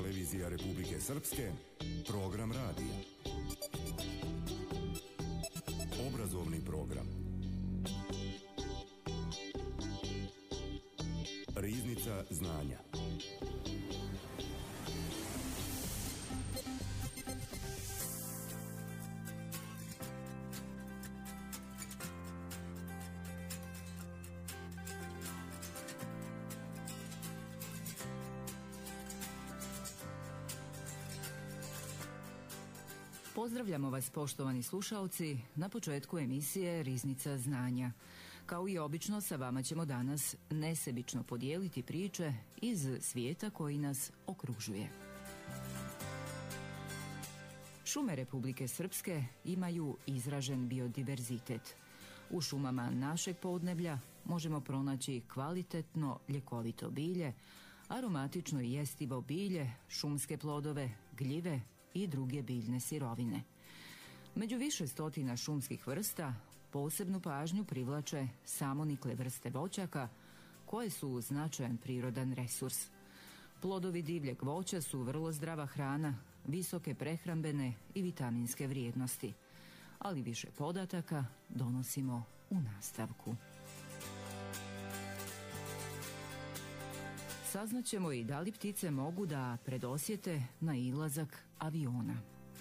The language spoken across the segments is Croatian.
Televizija Republike Srpske, program radija. Obrazovni program. Riznica znanja. Pozdravljamo vas, poštovani slušaoci, na početku emisije Riznica znanja. Kao i obično, sa vama ćemo danas nesebično podijeliti priče iz svijeta koji nas okružuje. Šume Republike Srpske imaju izražen biodiverzitet. U šumama našeg podneblja možemo pronaći kvalitetno ljekovito bilje, aromatično i jestivo bilje, šumske plodove, gljive i druge biljne sirovine. Među više stotina šumskih vrsta posebnu pažnju privlače samonikle vrste voćaka koje su značajan prirodan resurs. Plodovi divljeg voća su vrlo zdrava hrana, visoke prehrambene i vitaminske vrijednosti, ali više podataka donosimo u nastavku. Saznaćemo i da li ptice mogu da predosjete nailazak aviona.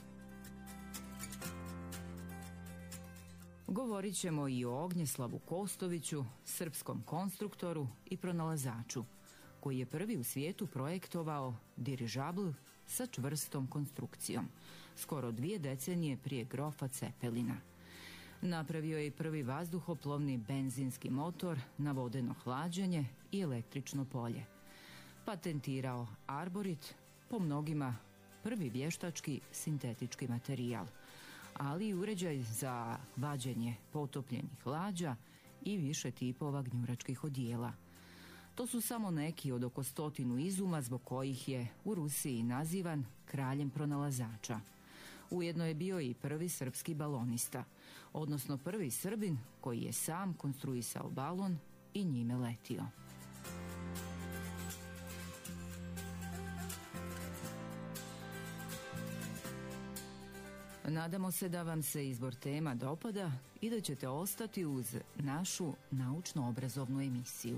Govorit ćemo i o Ognjeslavu Kostoviću, srpskom konstruktoru i pronalazaču, koji je prvi u svijetu projektovao dirižabl sa čvrstom konstrukcijom, skoro 2 decenije prije grofa Cepelina. Napravio je i prvi vazduhoplovni benzinski motor na vodeno hlađenje i električno polje. Patentirao arborit, po mnogima prvi vještački sintetički materijal, ali i uređaj za vađenje potopljenih lađa i više tipova gnjuračkih odijela. To su samo neki od oko 100 izuma zbog kojih je u Rusiji nazivan kraljem pronalazača. Ujedno je bio i prvi srpski balonista, odnosno prvi Srbin koji je sam konstruisao balon i njime letio. Nadamo se da vam se izbor tema dopada i da ćete ostati uz našu naučno-obrazovnu emisiju.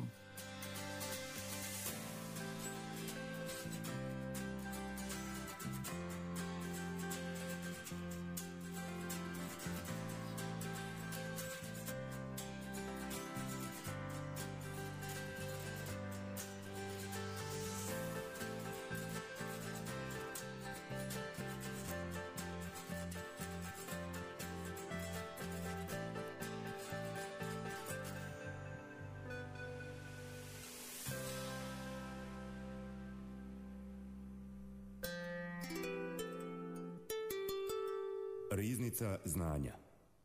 Riznica znanja.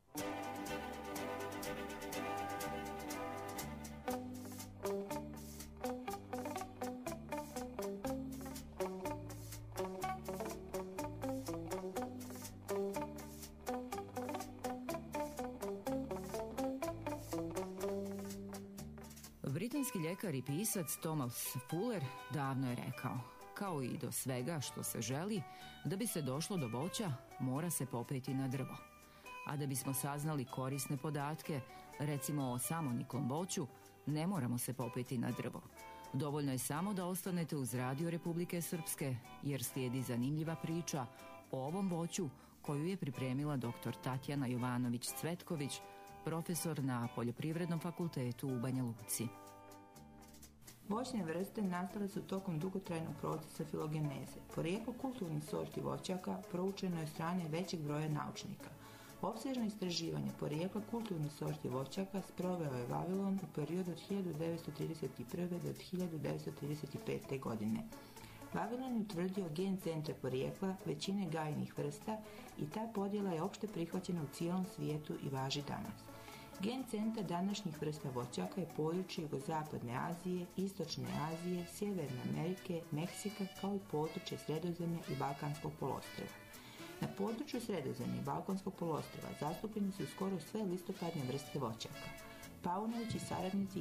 Britanski ljekar i pisac Thomas Fuller davno je rekao: kao i do svega što se želi, da bi se došlo do voća, mora se popeti na drvo. A da bismo saznali korisne podatke, recimo o samoniklom voću, ne moramo se popeti na drvo. Dovoljno je samo da ostanete uz Radio Republike Srpske, jer slijedi zanimljiva priča o ovom voću koju je pripremila dr. Tatjana Jovanović-Cvetković, profesor na Poljoprivrednom fakultetu u Banja Luci. Voćne vrste nastale su tokom dugotrajnog procesa filogeneze. Porijeklo kulturnih sorti voćaka proučeno je od strane većeg broja naučnika. Opsežno istraživanje porijekla kulturnih sorti voćaka sproveo je Vavilon u periodu od 1931. do 1935. godine. Vavilon je utvrdio gen centra porijekla većine gajnih vrsta i ta podjela je opšte prihvaćena u cijelom svijetu i važi danas. Gen centar današnjih vrsta voćaka je područje Jugozapadne Azije, Istočne Azije, Sjeverne Amerike, Meksika, kao i područje Sredozemlja i Balkanskog poluostrva. Na području Sredozemlja i Balkanskog poluostrva zastupljene su skoro sve listopadne vrste voćaka. Paunović i saradnici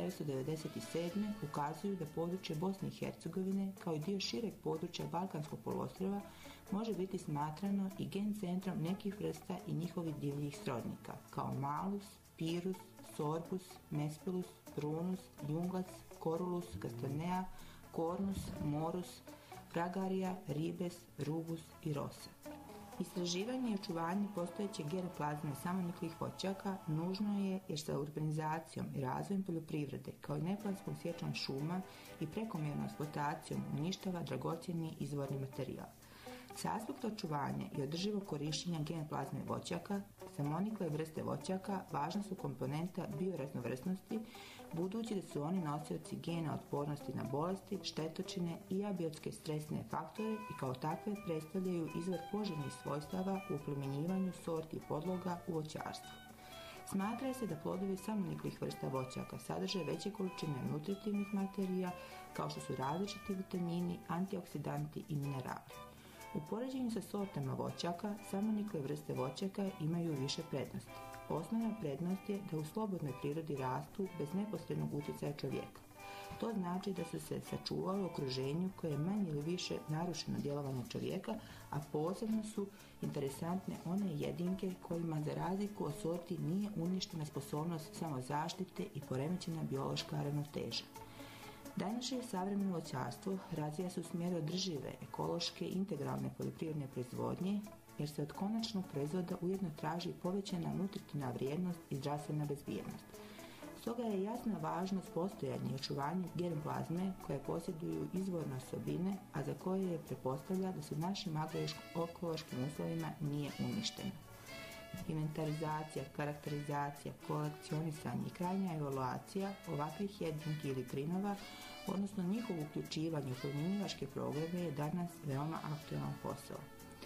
1997. ukazuju da područje Bosne i Hercegovine, kao i dio šireg područja Balkanskog poluostrva, može biti smatrano i gen centrom nekih vrsta i njihovih divljih srodnika, kao malus, pirus, sorbus, mespilus, prunus, junglac, korulus, castanea, cornus, morus, fragarija, ribes, rubus i rosa. Istraživanje i očuvanje postojeće genoplazme samoniklih voćaka nužno je jer sa urbanizacijom i razvojem poljoprivrede kao i neplanskom sječom šuma i prekomjernom eksploatacijom uništava dragocjeni izvorni materijal. Sa aspekta očuvanja i održivog korištenja genoplazme voćaka, samonikle vrste voćaka važna su komponenta bioraznovrsnosti, budući da su oni nosioci gena otpornosti na bolesti, štetočine i abiotske stresne faktore i kao takve predstavljaju izvor poželjnih svojstava u oplemenjivanju sorti i podloga u voćarstvu. Smatra se da plodovi samoniklih vrsta voćaka sadrže veće količine nutritivnih materija kao što su različiti vitamini, antioksidanti i minerali. U poređenju sa sortama voćaka, samonikle vrste voćaka imaju više prednosti. Osnovna prednost je da u slobodnoj prirodi rastu bez neposrednog utjecaja čovjeka. To znači da su se sačuvali u okruženju koje je manje ili više narušeno djelovanje čovjeka, a posebno su interesantne one jedinke kojima za razliku od sorti nije uništena sposobnost samozaštite i poremećena biološka ravnoteža. Današnje savremeno voćarstvo razvija se u smjeru održive, ekološke, integralne poljoprivredne proizvodnje, jer se od konačnog proizvoda ujedno traži povećana nutritivna vrijednost i zdravstvena bezbjednost. Stoga je jasna važnost postojanja i očuvanja genoplazme koje posjeduju izvorne osobine, a za koje je pretpostavlja da se u našim agroekološkim uslovima nije uništena. Inventarizacija, karakterizacija, kolekcionisanje i krajnja evaluacija ovakvih jedinki ili krinova, odnosno njihovo uključivanje u primjenjivačke programe je danas veoma aktualan posao.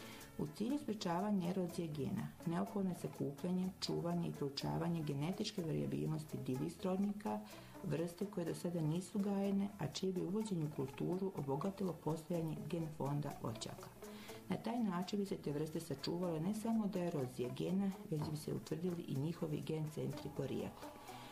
U cilju sprječavanja erozije gena, neophodno je sakupljanje, čuvanje i proučavanje genetičke varijabilnosti divljih srodnika, vrste koje do sada nisu gajene, a čije bi uvođenje u kulturu obogatilo postojanje gen fonda voćaka. Na taj način bi se te vrste sačuvale ne samo od erozije gena, već bi se utvrdili i njihovi gen centri porijekla.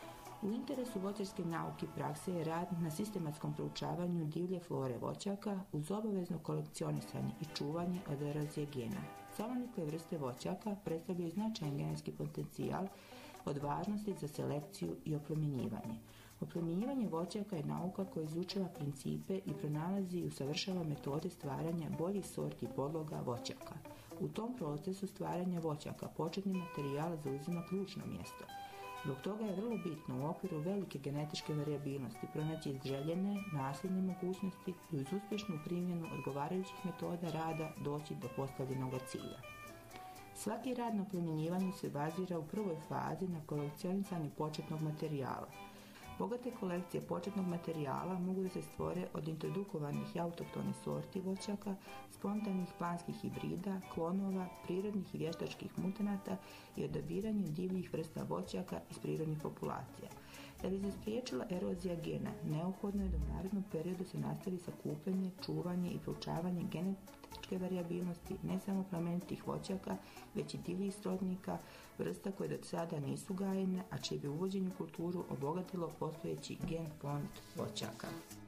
U interesu voćarske nauke i prakse je rad na sistematskom proučavanju divlje flore voćaka uz obavezno kolekcionisanje i čuvanje od erozije gena. Samonikle vrste voćaka predstavljaju značajan genetski potencijal od važnosti za selekciju i oplemenjivanje. Oplemenjivanje voćaka je nauka koja izučava principe i pronalazi i usavršava metode stvaranja boljih sorti podloga voćaka. U tom procesu stvaranja voćaka početni materijal zauzima ključno mjesto. Zbog toga je vrlo bitno u okviru velike genetičke varijabilnosti pronaći željene, nasljedne mogućnosti i uz uspješnu primjenu odgovarajućih metoda rada doći do postavljenog cilja. Svaki rad na oplemenjivanju se bazira u prvoj fazi na kolekcionisanju početnog materijala. Bogate kolekcije početnog materijala mogu da se stvore od introdukovanih i autohtonih sorti voćaka, spontanih planskih hibrida, klonova, prirodnih i vještačkih mutanata i odabiranjem divljih vrsta voćaka iz prirodnih populacija. Da bi se spriječila erozija gena, neophodno je da u narednom periodu se nastavi sakupljanje, čuvanje i proučavanje genetičke varijabilnosti ne samo plemenitih voćaka, već i divljih srodnika, vrsta koje do sada nisu gajene, a čije bi uvođenje u kulturu obogatilo postojeći gen fond voćaka.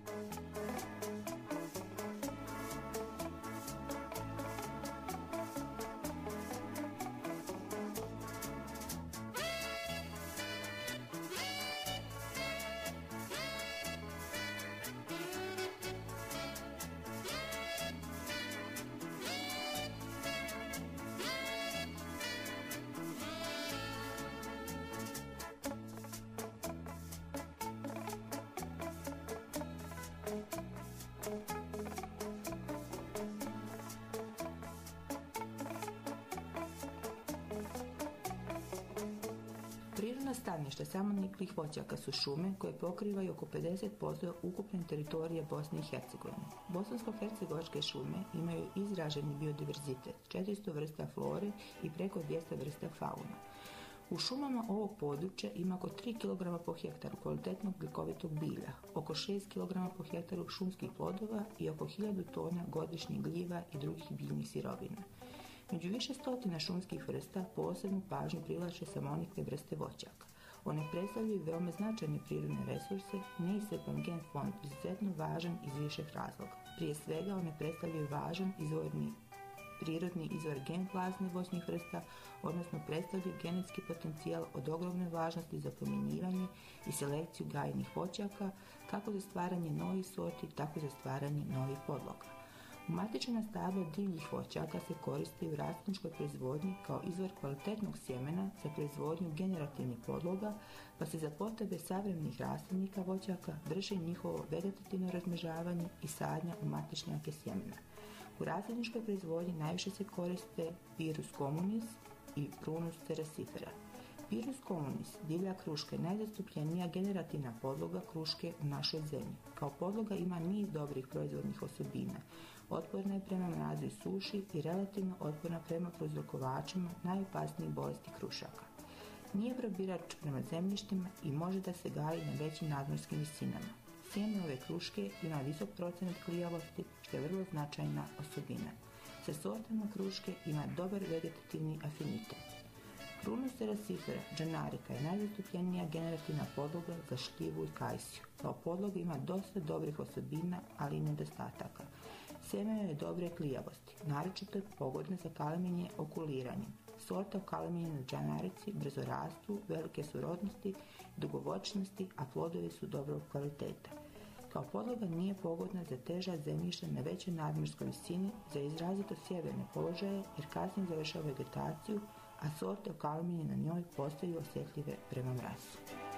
Prirodna staništa samoniklih voćaka su šume koje pokrivaju oko 50% ukupne teritorije Bosne i Hercegovine. Bosansko-hercegovačke šume imaju izraženi biodiverzitet, 400 vrsta flore i preko 200 vrsta fauna. U šumama ovog područja ima oko 3 kg po hektaru kvalitetnog ljekovitog bilja, oko 6 kg po hektaru šumskih plodova i oko 1000 tona godišnjih gljiva i drugih biljnih sirovina. Među više stotina šumskih vrsta posebnu pažnju privlače samonikle vrste voćaka. One predstavljaju veoma značajne prirodne resurse, neiscrpan gen fond izuzetno važan iz višeg razloga. Prije svega one predstavljaju važan prirodni izvor gen plazme voćnih vrsta, odnosno predstavljaju genetski potencijal od ogromne važnosti za pomjenjivanje i selekciju gajenih voćaka, kako za stvaranje novih sorti, tako i za stvaranje novih podloga. Umatičena stabla divljih voćaka se koriste u rastlinčkoj proizvodnji kao izvor kvalitetnog sjemena za proizvodnju generativnih podloga, pa se za potrebe savremenih rasadnika voćaka vrši njihovo vegetativno razmnožavanje i sadnja u matičnjake sjemena. U rasadničkoj proizvodnji najviše se koriste Pyrus communis i Prunus cerasifera. Pyrus communis, divlja kruška, je najzastupljenija generativna podloga kruške u našoj zemlji. Kao podloga ima niz dobrih proizvodnih osobina. Otporna je prema mrazu i suši i relativno otporna prema prouzrokovačima najopasnijih bolesti krušaka. Nije probirač prema zemljištima i može da se gaji na većim nadmorskim visinama. Sjeme ove kruške ima visok procenat klijavosti, što je vrlo značajna osobina. Sa sortama kruške ima dobar vegetativni afinitet. Prunus cerasifera džanarica je najzastupljenija generativna podloga za šljivu i kajsiju. Kao podloga ima dosta dobrih osobina, ali i nedostataka. Sjeme je dobre klijavosti, naročito je pogodna za kalemenje okuliranjem. Sorte okalemenje na džanarici brzo rastu, velike su rodnosti, dugovočnosti, a plodovi su dobrog kvaliteta. Kao podloga nije pogodna za teža zemljišta na većoj nadmorskoj visini, za izrazito sjeverne položaje jer kasnije završava vegetaciju, a sorte okalemenje na njoj postaju osjetljive prema mrazu.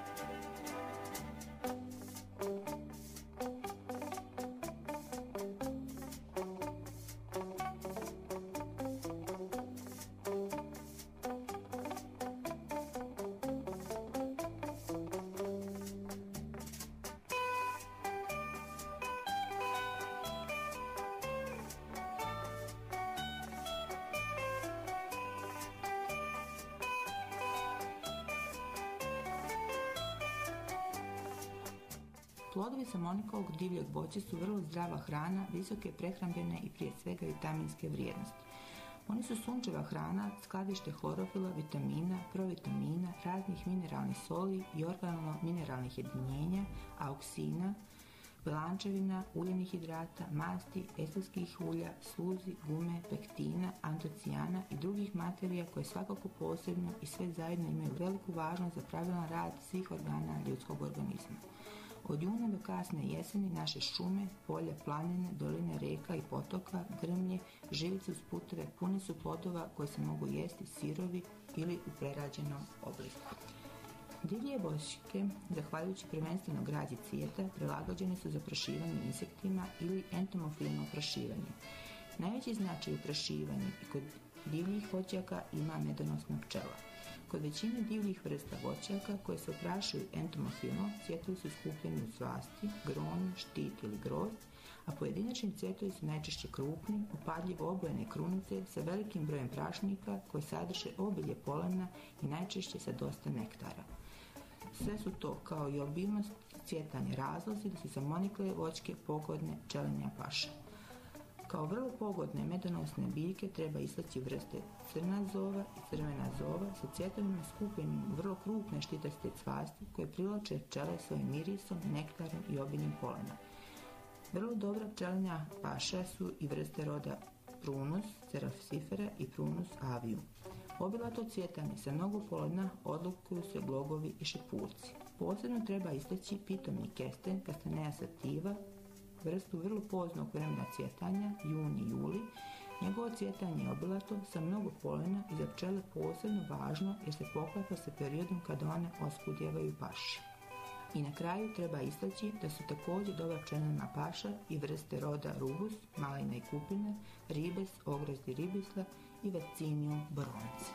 Plodovi samonikovog divljeg voća su vrlo zdrava hrana, visoke prehrambene i prije svega vitaminske vrijednosti. Oni su sunčeva hrana, skladište hlorofila, vitamina, provitamina, raznih mineralnih soli i organo-mineralnih jedinjenja, auksina, belančevina, uljenih hidrata, masti, estetskih ulja, sluzi, gume, pektina, antocijana i drugih materija koje svakako posebno i sve zajedno imaju veliku važnost za pravilan rad svih organa ljudskog organizma. Od juna do kasne jeseni naše šume, polja, planine, doline reka i potoka, grmlje, živice uz puteve pune su plodova koje se mogu jesti sirovi ili u prerađenom obliku. Divlje voćke, zahvaljujući prvenstveno građi cvijeta, prilagođene su za oprašivanje insektima ili entomofilno oprašivanje. Najveći značaj oprašivanja i kod divljih voćaka ima medonosna pčela. Kod većine divljih vrsta voćaka koje se oprašuju entomofilno, cvjetovi su skupljeni u svasti, gronu, štit ili grozd, a pojedinačni cvjetovi su najčešće krupni, upadljivo obojene krunice sa velikim brojem prašnika koje sadrže obilje polena i najčešće sa dosta nektara. Sve su to, kao i obilnost cvjetanja, razlozi da su samonikle voćke pogodne pčelinja paša. Kao vrlo pogodne medonosne biljke treba istaći vrste crna zova i crvena zova sa cvjetovima skupljenim u vrlo krupne štitaste cvasti koje privlače pčele svojim mirisom, nektarom i obiljem polena. Vrlo dobra pčelinja paša su i vrste roda Prunus cerasifera i Prunus avium. Obilato cvjetanje sa mnogo polena odlikuju se glogovi i šepurci. Posebno treba istaći pitomni kesten Castanea sativa, vrstu vrlo poznog vremena cvjetanja, juni i juli. Njegovo cvjetanje je obilato sa mnogo polena i za pčele posebno važno jer se poklapa sa periodom kada one oskudjevaju paši. I na kraju treba istaći da su također dobra pčelina paša i vrste roda Rubus, malina i kupina, Ribes, ogrezdi ribisla i Vaccinium boronce.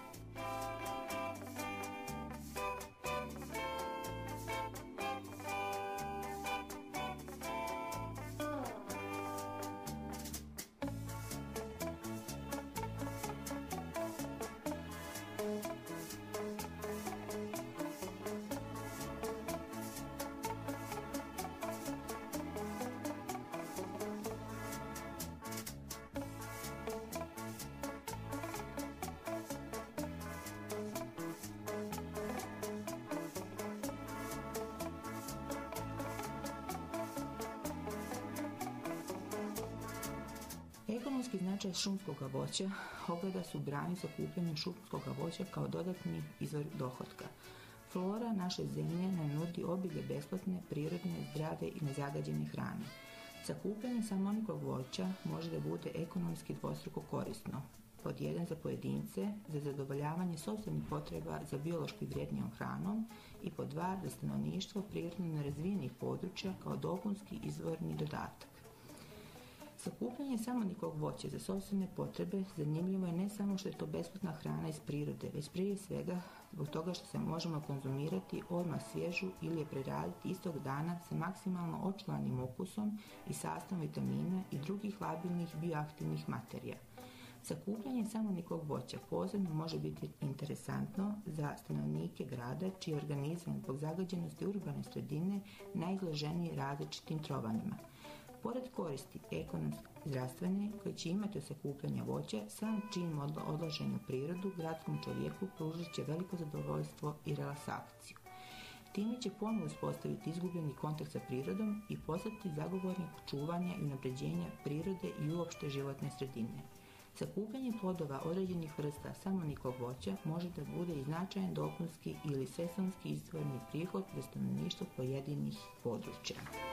Ekonomski značaj šumskog voća ogleda se u brani sakupljanju šumskog voća kao dodatni izvor dohotka. Flora naše zemlje nam nudi obilje besplatne, prirodne, zdrave i nezagađene hrane. Sakupljanje samonikog voća može da bude ekonomski dvostruko korisno. Pod 1 za pojedince, za zadovoljavanje sopstvenih potreba za biološki vrijednijom hranom i pod 2 za stanovništvo prirodno nerazvijenih područja kao dopunski izvorni dodatak. Sakupljanje samonikog voća za sopstvene potrebe zanimljivo je ne samo što je to besplatna hrana iz prirode, već prije svega zbog toga što se možemo konzumirati odmah svježu ili je preraditi istog dana sa maksimalno očuvanim okusom i sastavom vitamina i drugih labilnih bioaktivnih materija. Sakupljanje samonikog voća posebno može biti interesantno za stanovnike grada čiji je organizam zbog zagađenosti urbane sredine najizloženiji različitim trovanjima. Pored koristi ekonomske i zdravstvene koje će imati od sakupljanja voća, sam čin odlaženja u prirodu gradskom čovjeku pružit će veliko zadovoljstvo i relaksaciju. Time će ponovo uspostaviti izgubljeni kontakt sa prirodom i postati zagovornik čuvanja i unapređenja prirode i uopšte životne sredine. Sakupljanje plodova određenih vrsta samonikog voća može da bude i značajan dopunski ili sezonski izvorni prihod za stanovništvo pojedinih područja.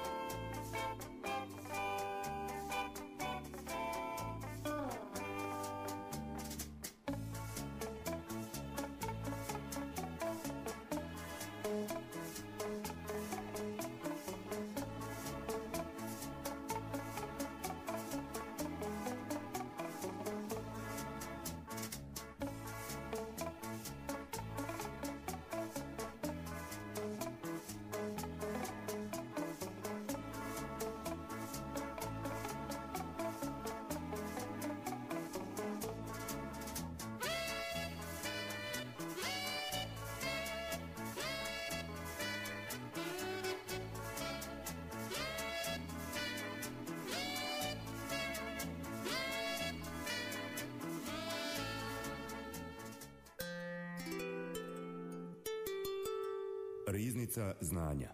Riznica znanja.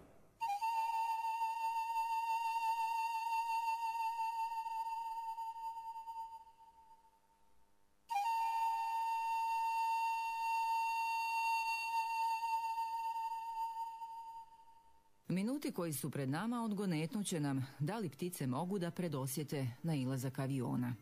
Minuti koji su pred nama odgonetnut će nam da li ptice mogu da predosjete nailazak aviona.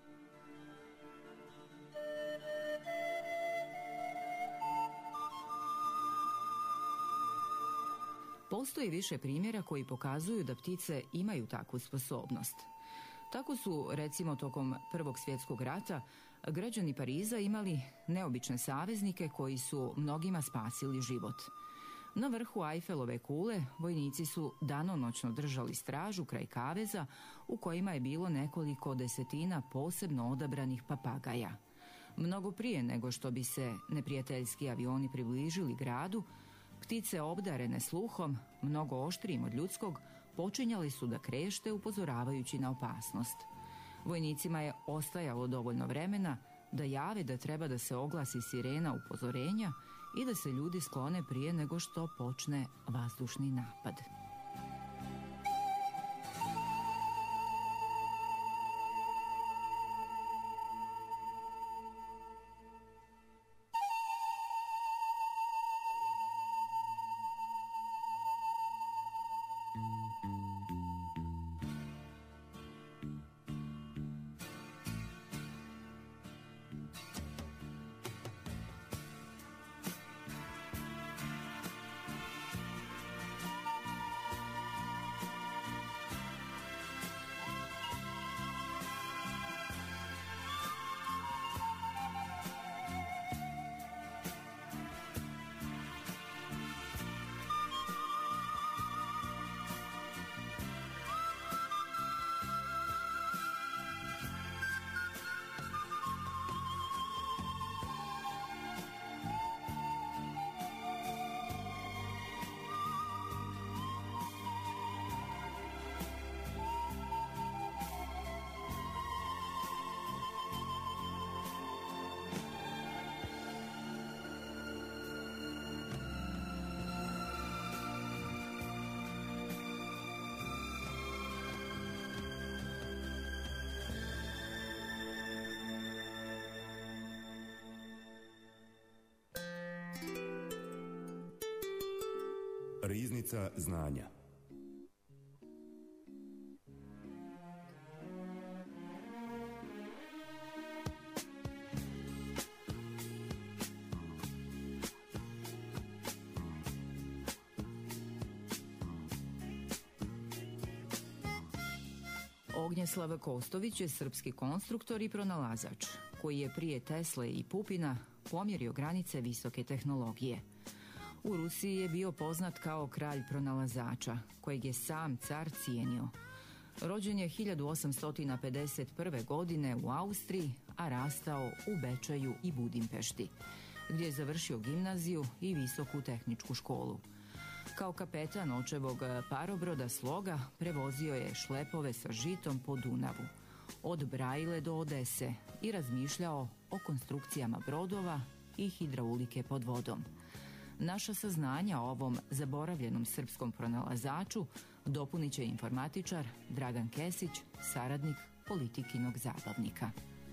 Postoji više primjera koji pokazuju da ptice imaju takvu sposobnost. Tako su, recimo, tokom Prvog svjetskog rata građani Pariza imali neobične saveznike koji su mnogima spasili život. Na vrhu Eiffelove kule vojnici su danonoćno držali stražu kraj kaveza u kojima je bilo nekoliko desetina posebno odabranih papagaja. Mnogo prije nego što bi se neprijateljski avioni približili gradu, ptice obdarene sluhom, mnogo oštrijim od ljudskog, počinjali su da krešte upozoravajući na opasnost. Vojnicima je ostajalo dovoljno vremena da jave da treba da se oglasi sirena upozorenja i da se ljudi sklone prije nego što počne vazdušni napad. Riznica znanja. Ognjeslav Kostović je srpski konstruktor i pronalazač, koji je prije Tesle i Pupina pomjerio granice visoke tehnologije. U Rusiji je bio poznat kao kralj pronalazača, kojeg je sam car cijenio. Rođen je 1851. godine u Austriji, a rastao u Bečeju i Budimpešti, gdje je završio gimnaziju i visoku tehničku školu. Kao kapetan očevog parobroda Sloga prevozio je šlepove sa žitom po Dunavu, od Brajle do Odese, i razmišljao o konstrukcijama brodova i hidraulike pod vodom. Naša saznanja o ovom zaboravljenom srpskom pronalazaču dopunit će informatičar Dragan Kesić, saradnik Politikinog zabavnika.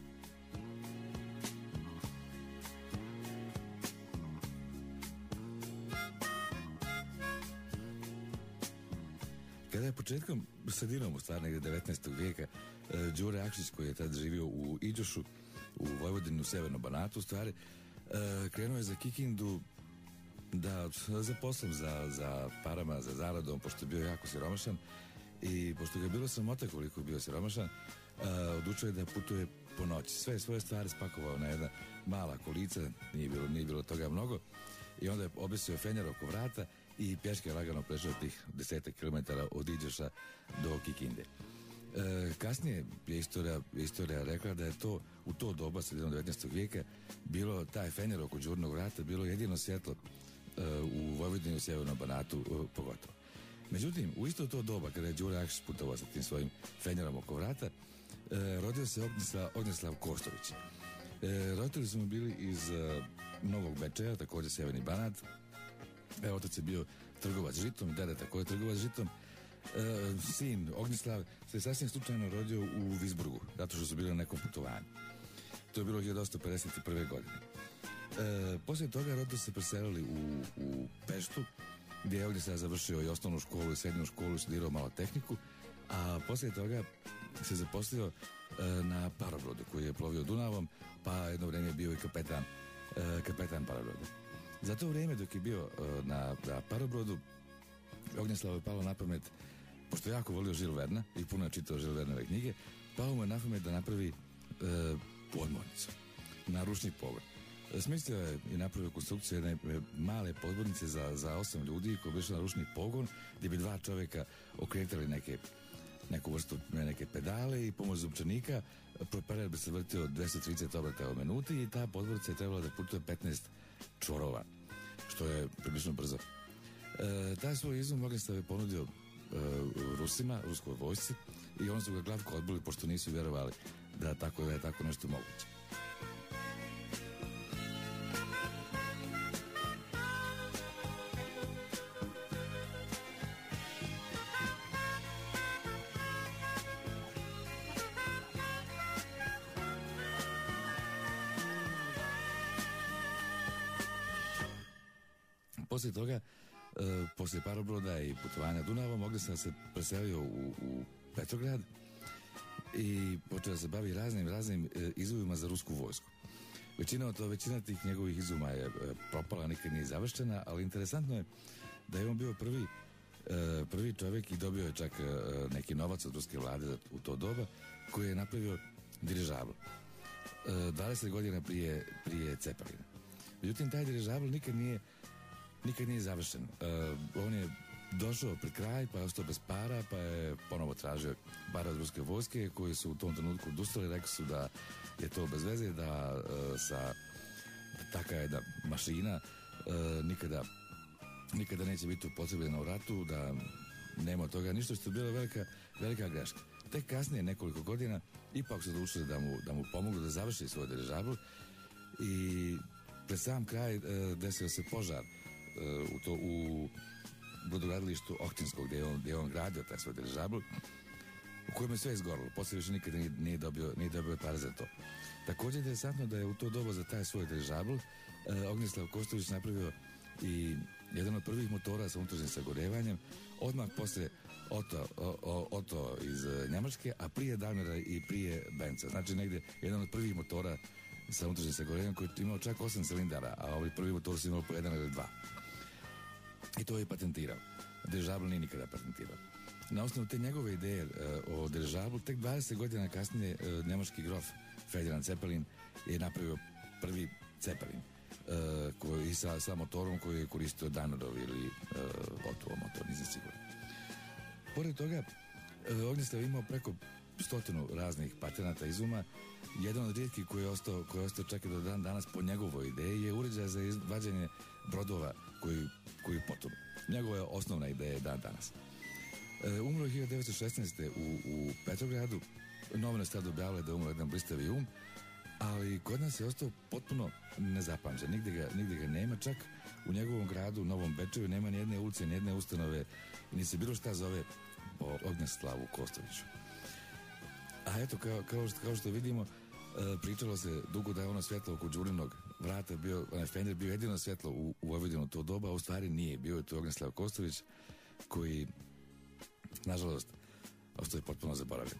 Kada je početkom, sredinom u stvari negdje 19. vijeka, Đure Akšić, koji je tad živio u Iđošu, u Vojvodini, u Severnom Banatu, u stvari, krenuo je za Kikindu da za poslom, za parama, za zaradom, pošto je bio jako siromašan i pošto ga je bilo sramota koliko je bio siromašan, odlučio je da putuje po noći. Sve svoje stvari spakovao na jedna mala kolica, nije bilo toga mnogo, i onda je objesio fenjer oko vrata i pješke lagano prešao tih 10 kilometara od Iđoša do Kikinde. Kasnije je istorija rekla da je to u to doba, sredinom 19. vijeka, bilo taj fenjer oko Đurnog vrata bilo jedino svjetlo u Vojvodini, u Sjevernom Banatu pogotovo. Međutim, u isto to doba, kada je Đure Akšić putovao sa tim svojim fenjerom oko vrata, rodio se Ognjeslav Kostović. Roditelji su mu bili iz Novog Bečeja, također Sjeverni Banat. Otac je bio trgovac žitom, deda također trgovac žitom. Sin Ognjeslav se sasvim slučajno rodio u Visburgu, zato što su bili na nekom putovanju. To je bilo 1851. godine. Poslije toga roditelji se preselili u Peštu, gdje je Ognjeslav završio i osnovnu školu i srednju školu, studirao malo tehniku, a poslije toga se zaposlio na parobrodu koji je plovio Dunavom, pa jedno vrijeme je bio i kapetan parobroda. Za to vrijeme dok je bio na parobrodu, Ognjeslavu je palo na pamet, pošto je jako volio Žil Verna i puno je čitao Žil Vernove knjige, palo mu je na pamet da napravi podmornicu na ručni pogon. Smislio je i napravio konstrukciju jedne male podmornice za 8 ljudi koji bi išli na ručni pogon, gdje bi 2 čovjeka okretali neku vrstu, neke pedale i pomoć zupčanika propeler bi se vrtio 230 obrata u minuti i ta podmornica je trebala da putuje 15 čvorova, što je prilično brzo. Taj svoj izum Ognjeslav je ponudio Rusima, ruskoj vojsci, i oni su ga glatko odbili pošto nisu vjerovali da je tako nešto moguće. Poslije toga, poslije parobroda i putovanja Dunavom, Ognjeslav se preselio u Petrograd i počeo da se bavi raznim izumima za rusku vojsku. Većina tih njegovih izuma je propala, nikad nije završena, ali interesantno je da je on bio prvi čovjek i dobio je čak neki novac od ruske vlade u to doba, koji je napravio dirižabl 20 godina prije Cepelina. Međutim, taj dirižabl nikad nije završen. On je došao pred kraj, pa je ostao bez para, pa je ponovo tražio pare od ruske vojske, koji su u tom trenutku odustali, rekli su da je to bez veze, da taka jedna mašina nikada neće biti upotrebljena u ratu, da nema od toga ništa, što je bila velika greška. Tek kasnije, nekoliko godina, ipak su odlučili da mu pomognu da završi svoj dirižabl i pred sam kraj desio se požar u brodogradilištu Ohtinskog, gdje je on gradio taj svoj dirižabl, u kojem je sve izgorilo. Poslije više nikada nije dobio pare za to. Također je interesantno da je u to doba za taj svoj dirižabl Ognjeslav Kostović napravio i jedan od prvih motora sa unutrašnjim sagorevanjem, odmah posle Otto iz Njemačke, a prije Daimlera i prije Benza. Znači negdje jedan od prvih motora sa unutrašnjim sagorevanjem koji je imao čak 8 cilindara, a ovi prvi motor su imali po 1 ili 2. I to je patentirao. Dirižabl nije nikada patentirao. Na osnovu te njegove ideje o dirižablu, tek 20 godina kasnije njemački grof Ferdinand Zeppelin je napravio prvi Zeppelin koji sa motorom koji je koristio Daimlerov ili Otto motor, nisam siguran. Pored toga, Ognjislav imao preko 100 raznih patenata izuma. Jedan od rijetkih koji je ostao čak i do dan danas po njegovoj ideji je uređaj za vađenje brodova koji potonu. Njegova je osnovna ideja dan danas. Umro je 1916. u Petrogradu. Novine sad objavile da je umro jedan blistavi ali kod nas je ostao potpuno nezapamćen. Nigdje ga nema, čak u njegovom gradu, u Novom Bečeju, nema ni jedne ulice, ni jedne ustanove, ni se bilo šta zove po Ognjislavu Kostoviću. A eto, kao što vidimo, pričalo se dugo da je ono svjetlo oko Đurinog vrata onaj Fender bio jedino svjetlo u Vojvodinu to doba, a u stvari nije. Bio je to Ognjislav Kostović koji, nažalost, ostao je potpuno zaboravljen.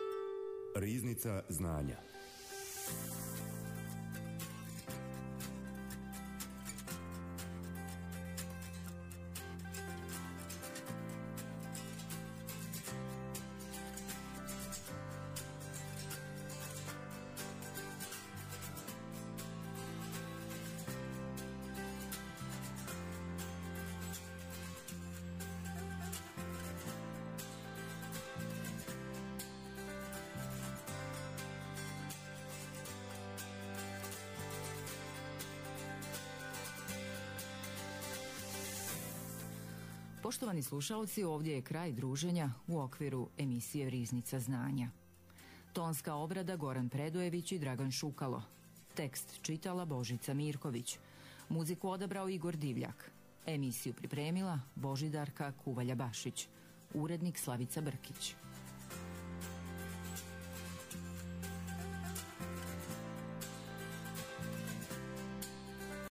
Riznica znanja. Poštovani slušalci, ovdje je kraj druženja u okviru emisije Riznica znanja. Tonska obrada Goran Predojević i Dragan Šukalo. Tekst čitala Božica Mirković. Muziku odabrao Igor Divljak. Emisiju pripremila Božidarka Kuvalja Bašić. Urednik Slavica Brkić.